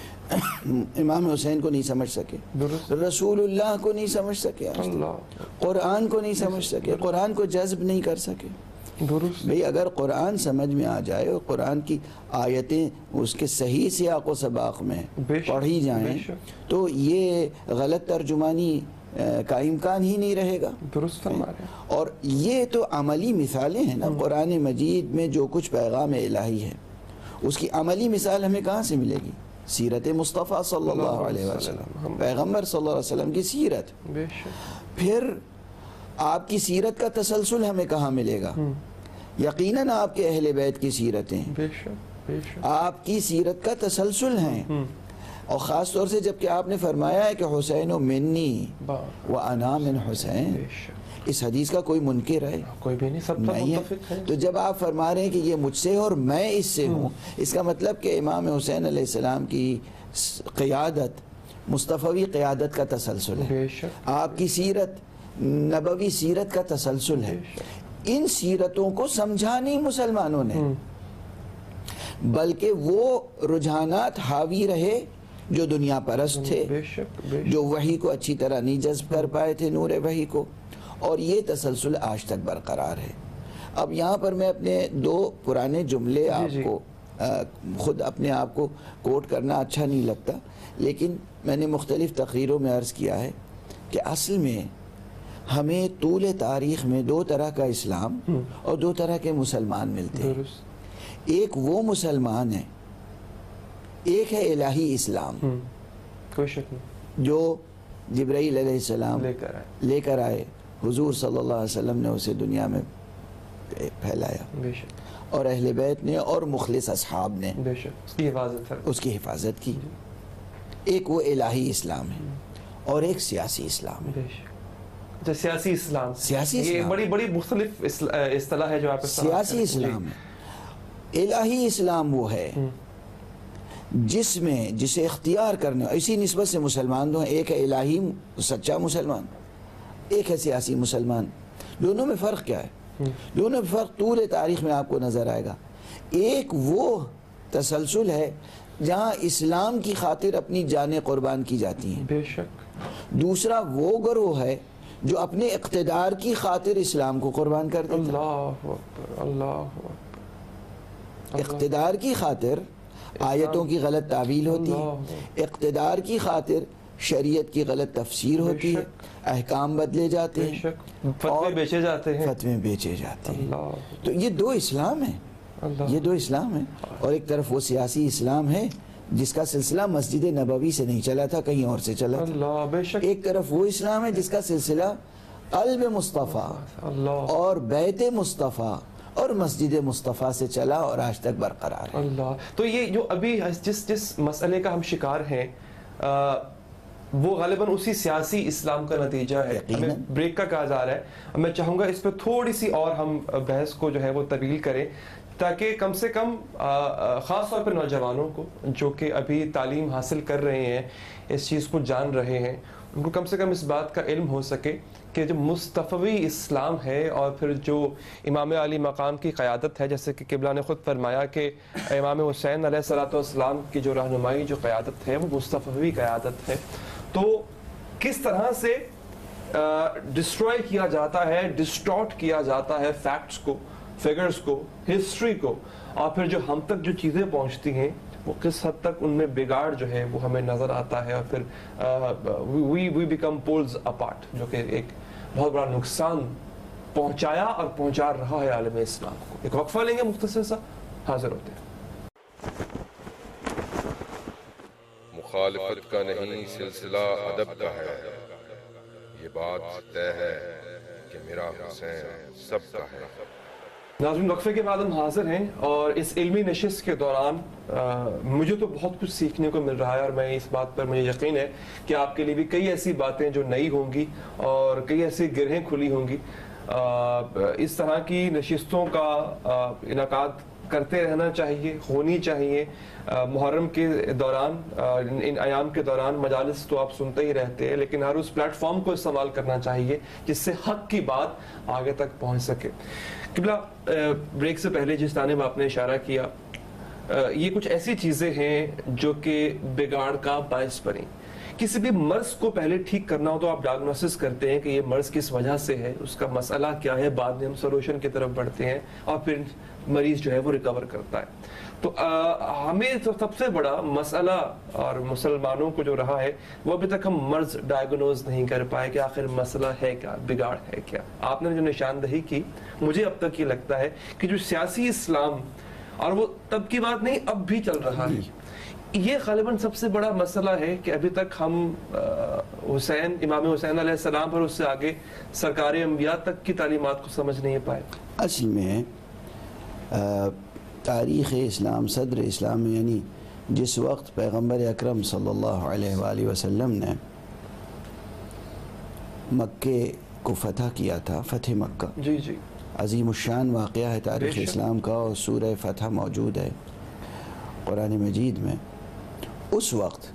امام حسین کو نہیں سمجھ سکے، رسول اللہ کو نہیں سمجھ سکے، قرآن کو نہیں سمجھ سکے، قرآن کو جذب نہیں کر سکے. درست. بھئی اگر قرآن سمجھ میں آ جائے اور قرآن کی آیتیں اس کے صحیح سیاق و سباق میں پڑھی جائیں تو یہ غلط ترجمانی کا امکان ہی نہیں رہے گا. درست فرما رہے ہیں. اور یہ تو عملی مثالیں ہیں نا. قرآن مجید میں جو کچھ پیغام الہی ہے اس کی عملی مثال ہمیں کہاں سے ملے گی؟ سیرت مصطفیٰ صلی اللہ علیہ وسلم، پیغمبر صلی اللہ علیہ وسلم کی سیرت. پھر آپ کی سیرت کا تسلسل ہمیں کہاں ملے گا؟ یقیناً آپ کے اہل بیت کی سیرتیں آپ کی سیرت کا تسلسل ہیں. اور خاص طور سے جب کہ آپ نے فرمایا ہے کہ حسین و منی و انا من حسین، اس حدیث کا کوئی منکر ہے؟ کوئی بھی نہیں، سب نہیں ہے. تو جب آپ فرما رہے ہیں کہ یہ مجھ سے اور میں اس سے ہوں، اس کا مطلب کہ امام حسین علیہ السلام کی قیادت مصطفی قیادت کا تسلسل ہے. آپ کی سیرت نبوی سیرت کا تسلسل ہے. ان سیرتوں کو سمجھا نہیں مسلمانوں نے، بلکہ وہ رجحانات حاوی رہے جو دنیا پرست تھے، جو وحی کو اچھی طرح نہیں جذب کر پائے تھے، نور وحی کو. اور یہ تسلسل آج تک برقرار ہے. اب یہاں پر میں اپنے دو پرانے جملے آپ کو خود اپنے آپ کو کوٹ کرنا اچھا نہیں لگتا، لیکن میں نے مختلف تقریروں میں عرض کیا ہے کہ اصل میں ہمیں طول تاریخ میں دو طرح کا اسلام اور دو طرح کے مسلمان ملتے ہیں. ایک وہ مسلمان ہے، ایک ہے الہی اسلام، کوئی شک نہیں، جو جبرائیل علیہ السلام لے کر آئے، حضور صلی اللہ علیہ وسلم نے اسے دنیا میں پھیلایا، اور اہل بیت نے اور مخلص اصحاب نے اس کی حفاظت کی. ایک وہ الہی اسلام ہے اور ایک سیاسی اسلام ہے. سیاسی اسلام، یہ بڑی بڑی مختلف اصطلاح ہے جو آپ سیاسی اسلام ہے. الہی اسلام وہ ہے جس میں جسے اختیار کرنے، اسی نسبت سے مسلمان دو ہیں. ایک ہے الہی سچا مسلمان، ایک ہے سیاسی مسلمان. دونوں میں فرق کیا ہے؟ دونوں میں فرق طول تاریخ میں آپ کو نظر آئے گا. ایک وہ تسلسل ہے جہاں اسلام کی خاطر اپنی جانیں قربان کی جاتی ہیں. بے شک. دوسرا وہ گروہ ہے جو اپنے اقتدار کی خاطر اسلام کو قربان کر دیتا ہے. اللہ اکبر، اللہ اکبر. اقتدار کی خاطر آیتوں کی غلط تعویل ہوتی ہے، اقتدار کی خاطر شریعت کی غلط تفسیر ہوتی ہے، احکام بدلے جاتے ہیں، فتوے بیچے جاتے ہیں، فتوے بیچے جاتے ہیں. تو یہ دو اسلام ہیں، یہ دو اسلام ہیں. اور ایک طرف وہ سیاسی اسلام ہے جس کا سلسلہ مسجد نبوی سے نہیں چلا تھا، کہیں اور سے چلا تھا. ایک طرف وہ اسلام ہے جس کا سلسلہ قلب مصطفیٰ اور بیت مصطفیٰ اور مسجد مصطفیٰ سے چلا اور آج تک برقرار ہے. اللہ. تو یہ جو ابھی جس مسئلے کا ہم شکار ہیں وہ غالباً اسی سیاسی اسلام کا نتیجہ ہے. ہمیں بریک کا کہا جا رہا ہے. میں چاہوں گا اس پہ تھوڑی سی اور ہم بحث کو جو ہے وہ طویل کریں، تاکہ کم سے کم خاص طور پر نوجوانوں کو جو کہ ابھی تعلیم حاصل کر رہے ہیں، اس چیز کو جان رہے ہیں، ان کو کم سے کم اس بات کا علم ہو سکے کہ جو مصطفی اسلام ہے اور پھر جو امام علی مقام کی قیادت ہے، جیسے کہ قبلہ نے خود فرمایا کہ امام حسین علیہ السلام کی جو رہنمائی جو قیادت ہے وہ مصطفی قیادت ہے. تو کس طرح سے ڈسٹروائے کیا جاتا ہے، ڈسٹارٹ کیا جاتا ہے فیکٹس کو، فگرز کو، ہسٹری کو، اور پھر جو ہم تک جو چیزیں پہنچتی ہیں وہ کس حد تک ان میں بگاڑ جو ہے وہ ہمیں نظر آتا ہے، اور پھر we become poles apart، جو کہ ایک بہت بڑا نقصان پہنچایا اور پہنچا رہا ہے عالم اسلام کو. ایک وقفہ لیں گے مختصر سا، حاضر ہوتے ہیں. مخالفت کا نہیں سلسلہ ادب کا ہے، یہ بات طے ہے کہ میرا حسین سب کا ہے. ناظرین، وقفے کے بعد ہم حاضر ہیں اور اس علمی نشست کے دوران مجھے تو بہت کچھ سیکھنے کو مل رہا ہے، اور میں اس بات پر مجھے یقین ہے کہ آپ کے لیے بھی کئی ایسی باتیں جو نئی ہوں گی اور کئی ایسی گرہیں کھلی ہوں گی. اس طرح کی نشستوں کا انعقاد کرتے رہنا چاہیے، ہونی چاہیے. محرم کے دوران، ان ایام کے دوران مجالس تو آپ سنتے ہی رہتے ہیں، لیکن ہر اس پلیٹ فارم کو استعمال کرنا چاہیے جس سے حق کی بات آگے تک پہنچ سکے. قبلہ، بریک سے پہلے جس جانب آپ نے اشارہ کیا، یہ کچھ ایسی چیزیں ہیں جو کہ بگاڑ کا باعث بنی. کسی بھی مرض کو پہلے ٹھیک کرنا ہو تو آپ ڈائگنوسس کرتے ہیں کہ یہ مرض کس وجہ سے ہے, اس کا مسئلہ کیا ہے, بعد میں ہم سولوشن کی طرف بڑھتے ہیں اور پھر مریض جو ہے وہ ریکور کرتا ہے. تو ہمیں تو سب سے بڑا مسئلہ اور مسلمانوں کو جو رہا ہے وہ ابھی تک ہم مرض ڈائگنوز نہیں کر پائے کہ آخر مسئلہ ہے کیا, بگاڑ ہے کیا. آپ نے جو نشاندہی کی, مجھے اب تک یہ لگتا ہے کہ جو سیاسی اسلام, اور وہ تب کی بات نہیں اب بھی چل رہا ہے, یہ غالباً سب سے بڑا مسئلہ ہے کہ ابھی تک ہم حسین, امام حسین علیہ السلام اور اس سے آگے سرکار انبیاء تک کی تعلیمات کو سمجھ نہیں پائے. اصل میں تاریخ اسلام, صدر اسلام میں, یعنی جس وقت پیغمبر اکرم صلی اللہ علیہ وآلہ وسلم نے مکے کو فتح کیا تھا, فتح مکہ, جی جی, عظیم الشان واقعہ ہے تاریخ اسلام کا, اور سورہ فتح موجود ہے قرآن مجید میں. اس وقت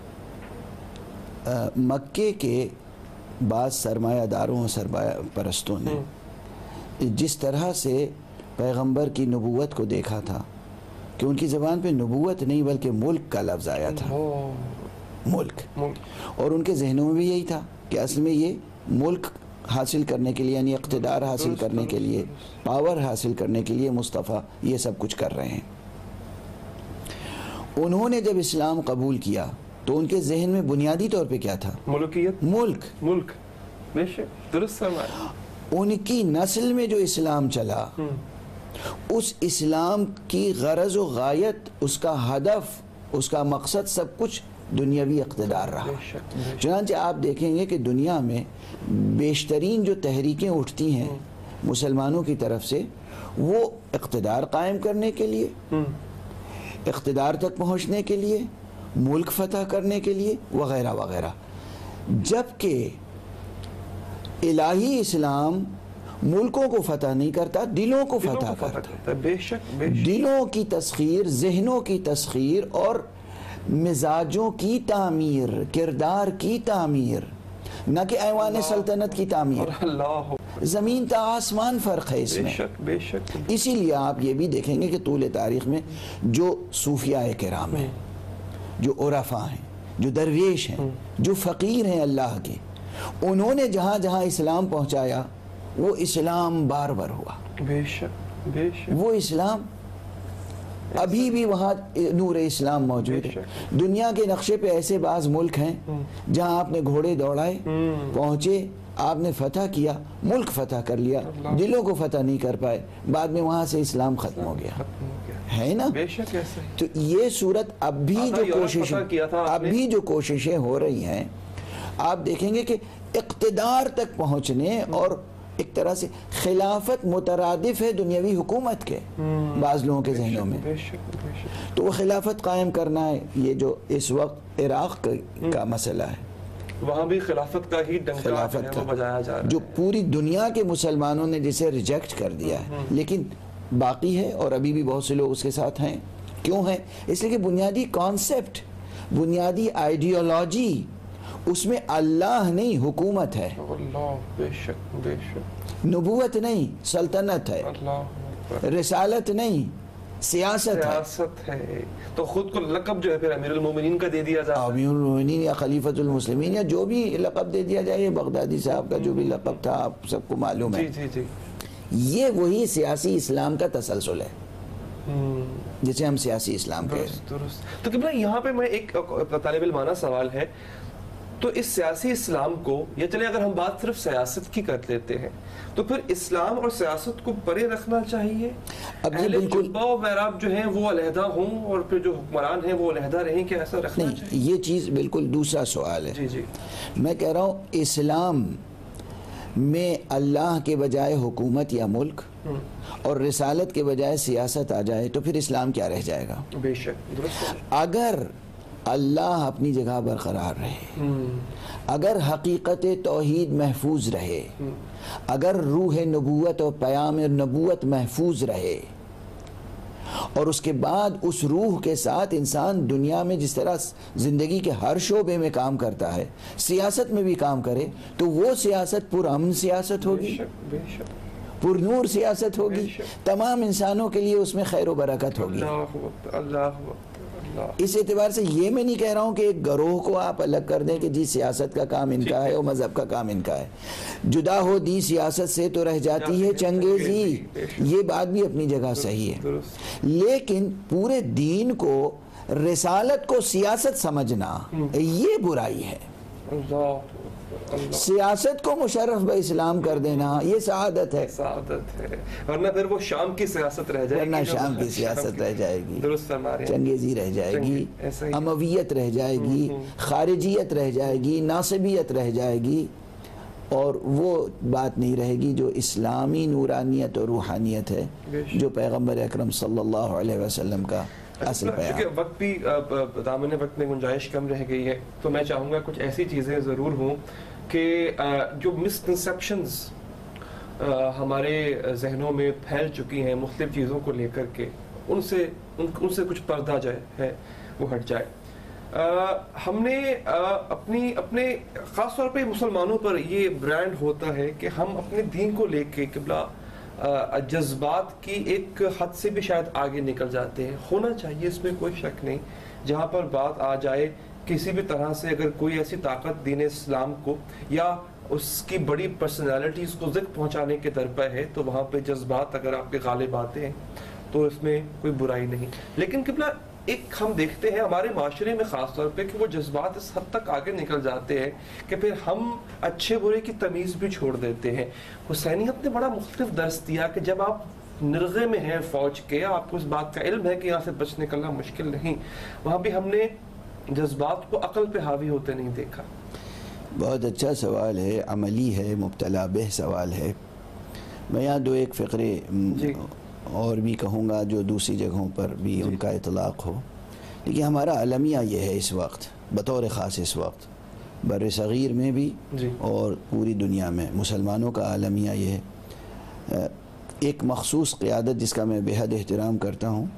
مکے کے بعض سرمایہ داروں اور سرمایہ پرستوں نے جس طرح سے پیغمبر کی نبوت کو دیکھا تھا کہ ان کی زبان پہ نبوت نہیں بلکہ ملک کا لفظ آیا تھا, ملک, اور ان کے ذہنوں میں بھی یہی تھا کہ اصل میں یہ ملک حاصل کرنے کے لیے, یعنی اقتدار حاصل کرنے کے لیے, پاور حاصل کرنے کے لیے مصطفیٰ یہ سب کچھ کر رہے ہیں. انہوں نے جب اسلام قبول کیا تو ان کے ذہن میں بنیادی طور پہ کیا تھا؟ ملکیت, ملک, بے شک, درست فرمایا. ان کی نسل میں جو اسلام چلا, اس اسلام کی غرض و غایت, اس کا ہدف, اس کا مقصد سب کچھ دنیاوی اقتدار رہا. چنانچہ آپ دیکھیں گے کہ دنیا میں بیشترین جو تحریکیں اٹھتی ہیں مسلمانوں کی طرف سے, وہ اقتدار قائم کرنے کے لیے, اقتدار تک پہنچنے کے لیے, ملک فتح کرنے کے لیے وغیرہ وغیرہ. جبکہ الہی اسلام ملکوں کو فتح نہیں کرتا, دلوں کو فتح کرتا. بے شک, دلوں کی تسخیر, ذہنوں کی تسخیر اور مزاجوں کی تعمیر, کردار کی تعمیر, نہ کہ ایوان سلطنت کی تعمیر. زمین تا آسمان فرق ہے اس میں. بے شک. اسی لیے آپ یہ بھی دیکھیں گے کہ طول تاریخ میں جو صوفیاء کرام ہیں, جو عرفاء ہیں, جو درویش ہیں, جو فقیر ہیں اللہ کے, انہوں نے جہاں جہاں اسلام پہنچایا وہ اسلام بار بار ہوا. بے شک, بے شک. وہ اسلام ابھی بھی وہاں نور اسلام موجود ہے. دنیا کے نقشے پہ ایسے بعض ملک ہیں جہاں آپ نے گھوڑے دوڑائے, پہنچے, آپ نے فتح کیا, ملک فتح کر لیا, دلوں کو فتح نہیں کر پائے, بعد میں وہاں سے اسلام ختم ہو گیا, ہے نا. تو یہ صورت اب بھی جو کوششیں ہو رہی ہیں, آپ دیکھیں گے کہ اقتدار تک پہنچنے, اور ایک طرح سے خلافت مترادف ہے دنیاوی حکومت کے بعض لوگوں کے ذہنوں میں, تو وہ خلافت قائم کرنا ہے. یہ جو اس وقت عراق کا مسئلہ ہے, وہاں بھی خلافت کا ہی ڈنکا بجایا جا رہا ہے, جو پوری دنیا کے مسلمانوں نے جسے ریجیکٹ کر دیا ہے, لیکن باقی ہے اور ابھی بھی بہت سے لوگ اس کے ساتھ ہیں. کیوں ہیں؟ اس لیے کہ بنیادی کانسیپٹ, بنیادی آئیڈیالوجی اس میں اللہ نہیں حکومت ہے. بے شک, بے شک. نبوت نہیں سلطنت ہے, رسالت نہیں سیاست ہے. تو خود کو لقب جو ہے پھر امیر المومنین کا دے دیا جاتا ہے, امیر المومنین یا خلیفۃ المسلمین یا جو بھی لقب دے دیا جائے. بغدادی صاحب کا جو بھی لقب تھا آپ سب کو معلوم ہے. یہ وہی سیاسی اسلام کا تسلسل ہے جسے ہم سیاسی اسلام کہتے ہیں. درست. تو کہ یہاں پہ میں ایک طالب علمانہ سوال ہے, تو اس سیاسی اسلام کو, یا چلے اگر ہم بات صرف سیاست کی کر لیتے ہیں, تو پھر اسلام اور سیاست کو پرے رکھنا چاہیے. اہل جبہ و محراب جو ہیں وہ علیحدہ ہوں اور پھر جو حکمران ہیں وہ علیحدہ رہیں, کیا ایسا رکھنا چاہیے؟ نہیں, یہ چیز بالکل دوسرا سوال ہے. جی جی. میں کہہ رہا ہوں اسلام میں اللہ کے بجائے حکومت یا ملک اور رسالت کے بجائے سیاست آ جائے تو پھر اسلام کیا رہ جائے گا؟ بے شک, درست. اگر اللہ اپنی جگہ برقرار رہے, اگر حقیقت توحید محفوظ رہے, اگر روح نبوت اور پیام نبوت محفوظ رہے, اور اس کے بعد اس روح کے ساتھ انسان دنیا میں جس طرح زندگی کے ہر شعبے میں کام کرتا ہے سیاست میں بھی کام کرے, تو وہ سیاست پرامن سیاست ہوگی, پر نور سیاست ہوگی, تمام انسانوں کے لیے اس میں خیر و برکت ہوگی. اس اعتبار سے یہ میں نہیں کہہ رہا ہوں کہ ایک گروہ کو آپ الگ کر دیں کہ جی سیاست کا کام ان کا ہے اور مذہب کا کام ان کا ہے. جدا ہو دی سیاست سے تو رہ جاتی ہے چنگیزی، یہ بات بھی اپنی جگہ صحیح ہے. لیکن پورے دین کو، رسالت کو سیاست سمجھنا یہ برائی ہے. سیاست کو مشرف بہ اسلام کر دینا یہ سعادت ہے. سعادت ہے، ورنہ پھر وہ شام کی سیاست رہ جائے گی، ورنہ شام کی سیاست رہ جائے گی، درست فرما رہے ہیں، چنگیزی رہ جائے گی، امویت رہ جائے گی، خارجیت رہ جائے گی، ناصبیت رہ جائے گی، اور وہ بات نہیں رہے گی جو اسلامی نورانیت اور روحانیت ہے جو پیغمبر اکرم صلی اللہ علیہ وسلم کا اصل پیغام. کیونکہ وقت بھی دامن وقت میں گنجائش کم رہ گئی ہے، تو میں چاہوں گا کچھ ایسی چیزیں ضرور ہوں کہ جو مسکنسیپشنز ہمارے ذہنوں میں پھیل چکی ہیں مختلف چیزوں کو لے کر کے، ان سے کچھ پردہ جو ہے وہ ہٹ جائے. ہم نے اپنے خاص طور پہ مسلمانوں پر یہ برانڈ ہوتا ہے کہ ہم اپنے دین کو لے کے قبلہ جذبات کی ایک حد سے بھی شاید آگے نکل جاتے ہیں. ہونا چاہیے، اس میں کوئی شک نہیں. جہاں پر بات آ جائے کسی بھی طرح سے اگر کوئی ایسی طاقت دین اسلام کو یا اس کی بڑی پرسنالٹیز کو ذکر پہنچانے کے درپے ہے، تو وہاں پہ جذبات اگر آپ کے غالب آتے ہیں تو اس میں کوئی برائی نہیں. لیکن قبلہ ایک ہم دیکھتے ہیں ہمارے معاشرے میں خاص طور پہ کہ وہ جذبات اس حد تک آگے نکل جاتے ہیں کہ پھر ہم اچھے برے کی تمیز بھی چھوڑ دیتے ہیں. حسینیت نے بڑا مختلف درس دیا کہ جب آپ نرغے میں ہیں فوج کے، آپ کو اس بات کا علم ہے کہ یہاں سے بچ نکلنا مشکل نہیں، وہاں بھی ہم نے جذبات کو عقل پہ حاوی ہوتے نہیں دیکھا. بہت اچھا سوال ہے، عملی ہے، مبتلا بہ سوال ہے. میں یہاں دو ایک فقرے اور بھی کہوں گا جو دوسری جگہوں پر بھی ان کا اطلاق ہو. لیکن ہمارا المیہ یہ ہے اس وقت بطور خاص، اس وقت بر صغیر میں بھی اور پوری دنیا میں مسلمانوں کا المیہ یہ ہے. ایک مخصوص قیادت جس کا میں بے حد احترام کرتا ہوں،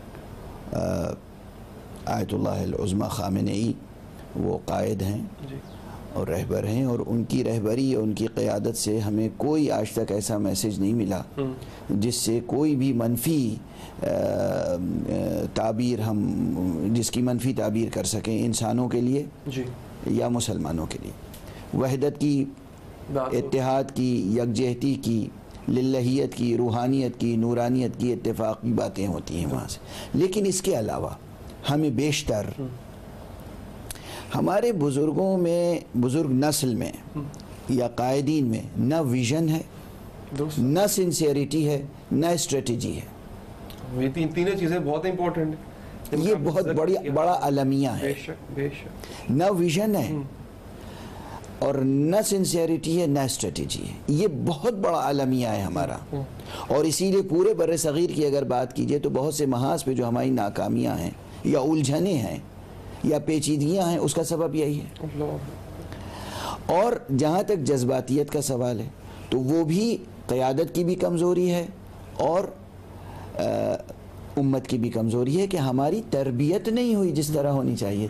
آیت اللہ العظمی خامنئی، وہ قائد ہیں اور رہبر ہیں، اور ان کی رہبری اور ان کی قیادت سے ہمیں کوئی آج تک ایسا میسج نہیں ملا جس سے کوئی بھی منفی تعبیر جس کی منفی تعبیر کر سکیں انسانوں کے لیے یا مسلمانوں کے لیے. وحدت کی، اتحاد کی، یکجہتی کی، للہیت کی، روحانیت کی، نورانیت کی اتفاقی باتیں ہوتی ہیں وہاں سے. لیکن اس کے علاوہ ہمیں بیشتر ہمارے بزرگوں میں، بزرگ نسل میں یا قائدین میں نہ ویژن ہے، نہ سنسیریٹی ہے، نہ اسٹریٹجی ہے. یہ تینوں چیزیں بہت امپورٹنٹ ہیں، یہ بہت بڑا المیہ ہے. نہ ویژن ہے اور نہ سنسیریٹی ہے، نہ اسٹریٹجی ہے. یہ بہت بڑا المیہ ہے ہمارا. اور اسی لیے پورے بر صغیر کی اگر بات کیجئے تو بہت سے محاذ پہ جو ہماری ناکامیاں ہیں یا الجھنیں ہیں یا پیچیدگیاں ہیں، اس کا سبب یہی ہے. اور جہاں تک جذباتیت کا سوال ہے تو وہ بھی قیادت کی بھی کمزوری ہے اور امت کی بھی کمزوری ہے کہ ہماری تربیت نہیں ہوئی جس طرح ہونی چاہیے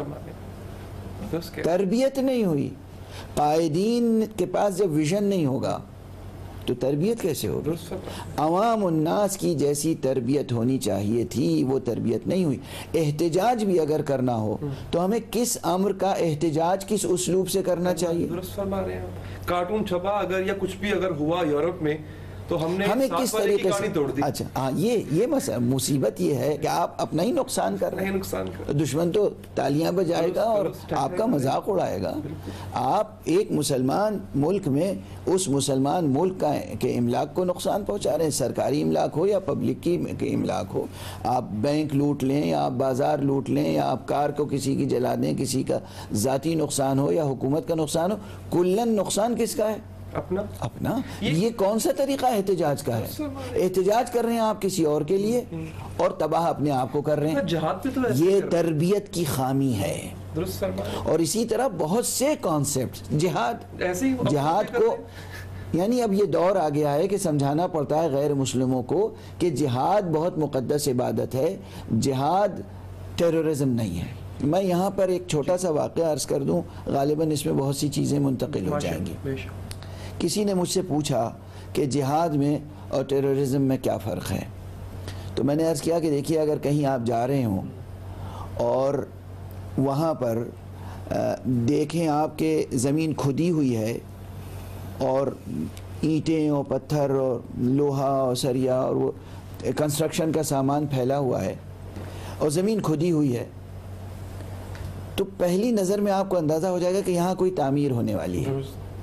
تھی. تربیت نہیں ہوئی. قائدین کے پاس جب ویژن نہیں ہوگا تو تربیت کیسے ہوگی؟ عوام الناس کی جیسی تربیت ہونی چاہیے تھی وہ تربیت نہیں ہوئی. احتجاج بھی اگر کرنا ہو تو ہمیں کس امر کا احتجاج کس اسلوب سے کرنا چاہیے؟ درست فرما رہے ہیں. کارٹون چھپا اگر یا کچھ بھی اگر ہوا یورپ میں تو ہمیں کس طریقے سے توڑ دی. اچھا ہاں، یہ مصیبت یہ ہے کہ آپ اپنا ہی نقصان کر رہے ہیں. دشمن تو تالیاں بجائے گا اور آپ کا مذاق اڑائے گا. آپ ایک مسلمان ملک میں اس مسلمان ملک کے املاک کو نقصان پہنچا رہے ہیں، سرکاری املاک ہو یا پبلک کے املاک ہو. آپ بینک لوٹ لیں یا آپ بازار لوٹ لیں یا آپ کار کو کسی کی جلا دیں، کسی کا ذاتی نقصان ہو یا حکومت کا نقصان ہو، کلن نقصان کس کا ہے؟ اپنا. یہ کون سا طریقہ احتجاج کا ہے؟ احتجاج کر رہے ہیں آپ کسی اور کے لیے اور تباہ اپنے آپ کو کر رہے ہیں. یہ تربیت کی خامی ہے. اور اسی طرح بہت سے کانسیپٹ جہاد کو، یعنی اب یہ دور آ گیا ہے کہ سمجھانا پڑتا ہے غیر مسلموں کو کہ جہاد بہت مقدس عبادت ہے، جہاد ٹیررزم نہیں ہے. میں یہاں پر ایک چھوٹا سا واقعہ عرض کر دوں، غالباً اس میں بہت سی چیزیں منتقل ہو جائیں گی. کسی نے مجھ سے پوچھا کہ جہاد میں اور ٹیررزم میں کیا فرق ہے؟ تو میں نے عرض کیا کہ دیکھیے، اگر کہیں آپ جا رہے ہوں اور وہاں پر دیکھیں آپ کہ زمین کھدی ہوئی ہے اور اینٹیں اور پتھر اور لوہا اور سریا اور وہ کنسٹرکشن کا سامان پھیلا ہوا ہے اور زمین کھدی ہوئی ہے، تو پہلی نظر میں آپ کو اندازہ ہو جائے گا کہ یہاں کوئی تعمیر ہونے والی ہے.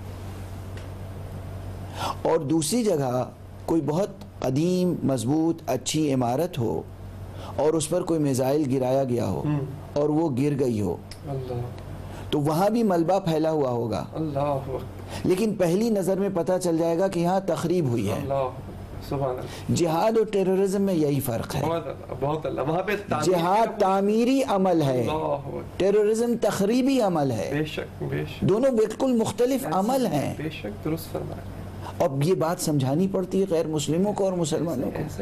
اور دوسری جگہ کوئی بہت قدیم مضبوط اچھی عمارت ہو اور اس پر کوئی میزائل گرایا گیا ہو اور وہ گر گئی ہو، تو وہاں بھی ملبہ پھیلا ہوا ہوگا، لیکن پہلی نظر میں پتہ چل جائے گا کہ یہاں تخریب ہوئی ہے. جہاد اور ٹیررزم میں یہی فرق ہے. جہاد تعمیری عمل ہے، ٹیررزم تخریبی عمل ہے. دونوں بالکل مختلف عمل ہیں. اب یہ بات سمجھانی پڑتی ہے غیر مسلموں کو اور مسلمانوں کو.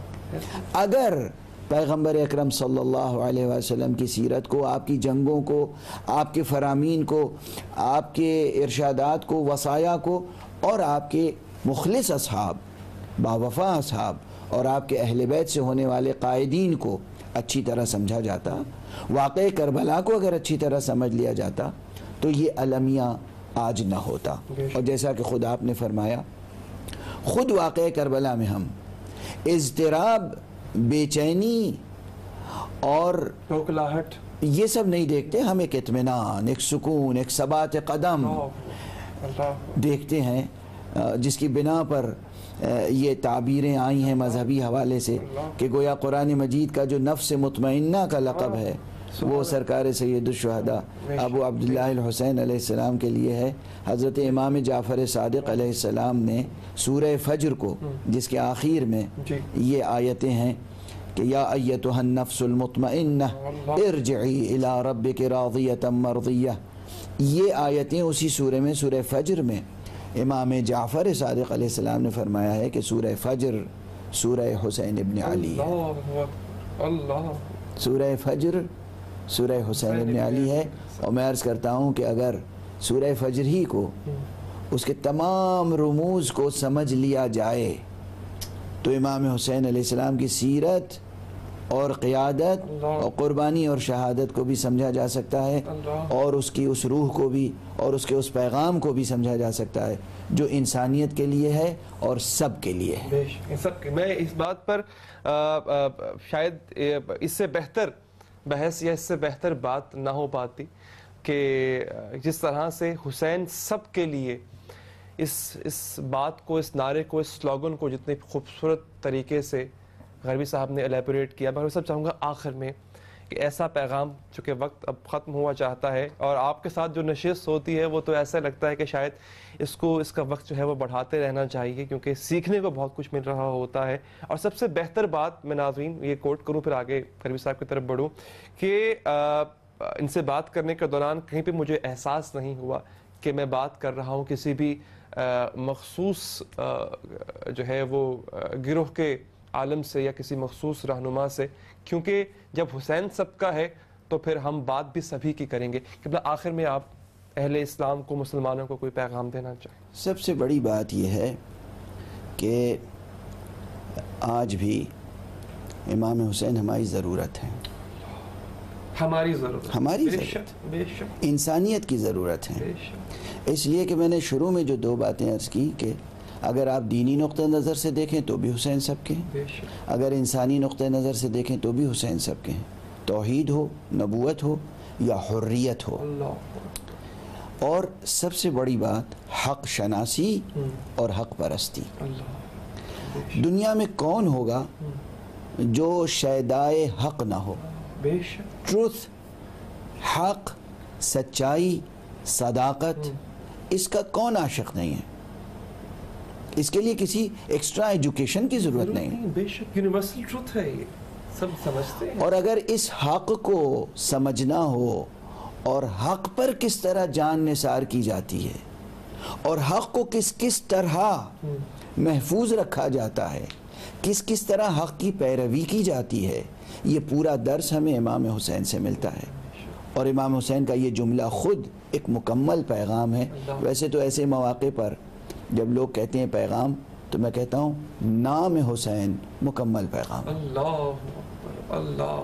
اگر پیغمبر اکرم صلی اللہ علیہ وسلم کی سیرت کو، آپ کی جنگوں کو، آپ کے فرامین کو، آپ کے ارشادات کو، وصایا کو اور آپ کے مخلص اصحاب، باوفا اصحاب اور آپ کے اہل بیت سے ہونے والے قائدین کو اچھی طرح سمجھا جاتا، واقعہ کربلا کو اگر اچھی طرح سمجھ لیا جاتا، تو یہ المیہ آج نہ ہوتا. اور جیسا کہ خود آپ نے فرمایا، خود واقعہ کربلا میں ہم اضطراب، بے چینی اور ٹھوکلاہٹ یہ سب نہیں دیکھتے، ہم ایک اطمینان، ایک سکون، ایک ثبات قدم دیکھتے ہیں، جس کی بنا پر یہ تعبیریں آئی ہیں مذہبی حوالے سے کہ گویا قرآن مجید کا جو نفس مطمئنہ کا لقب ہے وہ سرکار سید الشہداء ابو عبداللہ الحسین علیہ السلام کے لیے ہے. حضرت امام جعفر صادق علیہ السلام نے سورہ فجر کو، جس کے آخر میں یہ آیتیں ہیں کہ یا ایتھا النفس المطمئنہ ارجعی الی ربک راضیۃ مرضیہ، یہ آیتیں اسی سورہ میں، سورہ فجر میں امام جعفر صادق علیہ السلام نے فرمایا ہے کہ سورہ فجر سورہ حسین ابن علی ہے. سورہ فجر سورہ حسین ابن علی ہے. اور میں عرض کرتا ہوں کہ اگر سورہ فجر ہی کو، اس کے تمام رموز کو سمجھ لیا جائے تو امام حسین علیہ السلام کی سیرت اور قیادت اور قربانی اور شہادت کو بھی سمجھا جا سکتا ہے، اور اس کی اس روح کو بھی اور اس کے اس پیغام کو بھی سمجھا جا سکتا ہے جو انسانیت کے لیے ہے اور سب کے لیے ہے. میں اس بات پر شاید اس سے بہتر بحث یا اس سے بہتر بات نہ ہو پاتی کہ جس طرح سے حسین سب کے لیے اس بات کو، اس نعرے کو، اس سلوگن کو جتنے خوبصورت طریقے سے غربی صاحب نے الیبوریٹ کیا. میں سب چاہوں گا آخر میں کہ ایسا پیغام، چونکہ وقت اب ختم ہوا چاہتا ہے اور آپ کے ساتھ جو نشست ہوتی ہے وہ تو ایسا لگتا ہے کہ شاید اس کا وقت جو ہے وہ بڑھاتے رہنا چاہیے، کیونکہ سیکھنے کو بہت کچھ مل رہا ہوتا ہے. اور سب سے بہتر بات میں ناظرین یہ کوٹ کروں، پھر آگے غربی صاحب کی طرف بڑھوں، کہ ان سے بات کرنے کے دوران کہیں پہ مجھے احساس نہیں ہوا کہ میں بات کر رہا ہوں کسی بھی مخصوص جو ہے وہ گروہ کے عالم سے یا کسی مخصوص رہنما سے، کیونکہ جب حسین سب کا ہے تو پھر ہم بات بھی سبھی کی کریں گے. کہ آخر میں آپ اہل اسلام کو، مسلمانوں کو کوئی پیغام دینا چاہیں؟ سب سے بڑی بات یہ ہے کہ آج بھی امام حسین ہماری ضرورت ہے، ہماری ضرورت، انسانیت کی ضرورت ہے. اس لیے کہ میں نے شروع میں جو دو باتیں عرض کی کہ اگر آپ دینی نقطہ نظر سے دیکھیں تو بھی حسین سب کے ہیں، اگر انسانی نقطہ نظر سے دیکھیں تو بھی حسین سب کے ہیں، توحید ہو، نبوت ہو یا حریت ہو. اور سب سے بڑی بات حق شناسی اور حق پرستی. دنیا میں کون ہوگا جو شیدائے حق نہ ہو؟ ٹروتھ، حق، سچائی، صداقت، اس کا کون عاشق نہیں ہے؟ اس کے لیے کسی ایکسٹرا ایجوکیشن کی ضرورت نہیں. بے شک یونیورسل ٹروتھ ہے، یہ سب سمجھتے ہیں. اور اگر اس حق کو سمجھنا ہو اور حق پر کس طرح جان نثار کی جاتی ہے اور حق کو کس طرح محفوظ رکھا جاتا ہے، کس طرح حق کی پیروی کی جاتی ہے، یہ پورا درس ہمیں امام حسین سے ملتا ہے. اور امام حسین کا یہ جملہ خود ایک مکمل پیغام ہے. ویسے تو ایسے مواقع پر جب لوگ کہتے ہیں پیغام تو میں کہتا ہوں نام حسین مکمل پیغام.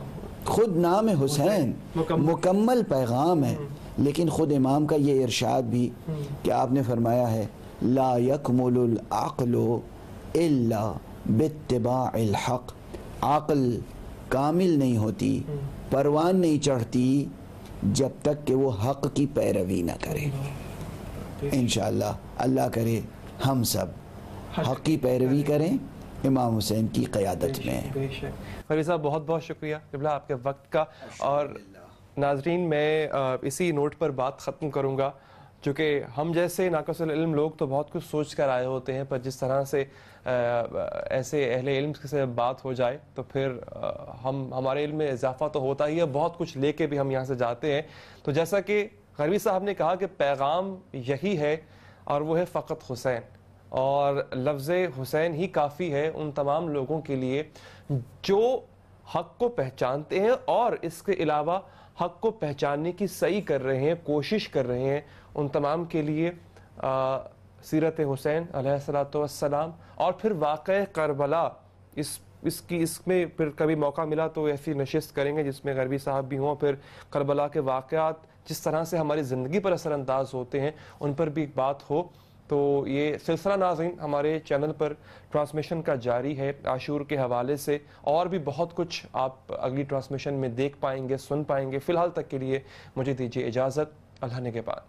خود نام حسین مکمل پیغام ہے، لیکن خود امام کا یہ ارشاد بھی کہ آپ نے فرمایا ہے لا یکمل العقل الا باتباع الحق، عقل کامل نہیں ہوتی، پروان نہیں چڑھتی جب تک کہ وہ حق کی پیروی نہ کرے۔ انشاءاللہ اللہ کرے ہم سب حق کی پیروی کریں امام حسین کی قیادت میں۔ غریب صاحب بہت بہت شکریہ قبلہ آپ کے وقت کا، اور ناظرین میں اسی نوٹ پر بات ختم کروں گا، چونکہ ہم جیسے ناقص العلم لوگ تو بہت کچھ سوچ کر آئے ہوتے ہیں، پر جس طرح سے ایسے اہل علم سے بات ہو جائے تو پھر ہمارے علم میں اضافہ تو ہوتا ہی ہے، بہت کچھ لے کے بھی ہم یہاں سے جاتے ہیں۔ تو جیسا کہ غربی صاحب نے کہا کہ پیغام یہی ہے اور وہ ہے فقط حسین، اور لفظ حسین ہی کافی ہے ان تمام لوگوں کے لیے جو حق کو پہچانتے ہیں اور اس کے علاوہ حق کو پہچاننے کی سعی کر رہے ہیں، کوشش کر رہے ہیں۔ ان تمام کے لیے سیرت حسین علیہ الصلوۃ والسلام اور پھر واقعہ کربلا، اس میں پھر کبھی موقع ملا تو ایسی نشست کریں گے جس میں غربی صاحب بھی ہوں، پھر کربلا کے واقعات جس طرح سے ہماری زندگی پر اثر انداز ہوتے ہیں ان پر بھی ایک بات ہو۔ تو یہ سلسلہ ناظرین ہمارے چینل پر ٹرانسمیشن کا جاری ہے عاشور کے حوالے سے، اور بھی بہت کچھ آپ اگلی ٹرانسمیشن میں دیکھ پائیں گے، سن پائیں گے۔ فی الحال تک کے لیے مجھے دیجیے اجازت، اللہ نگہبان۔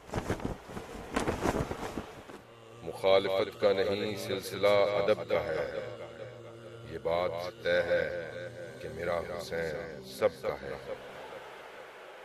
مخالفت کا نہیں سلسلہ ادب کا ہے، یہ بات طے ہے کہ میرا حسین سب کا ہے۔